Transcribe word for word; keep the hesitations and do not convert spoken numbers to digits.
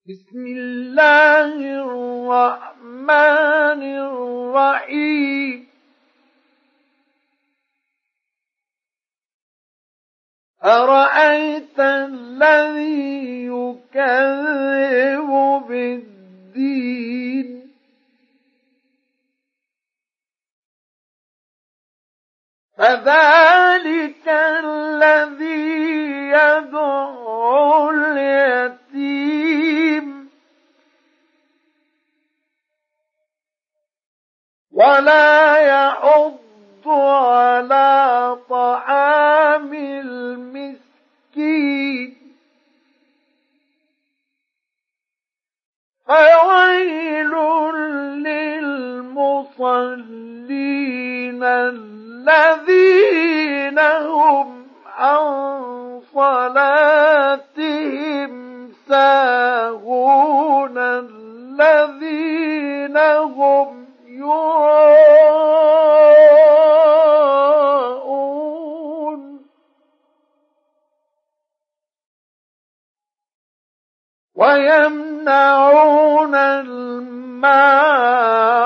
بسم الله الرحمن الرحيم أرأيت الذي يكذب بالدين فذلك الذي يدعو اليتيم ولا يحض على طعام المسكين فويل للمصلين الذين هم عن صلاتهم ساهون الذين هم يراءون ويمنعون الماعون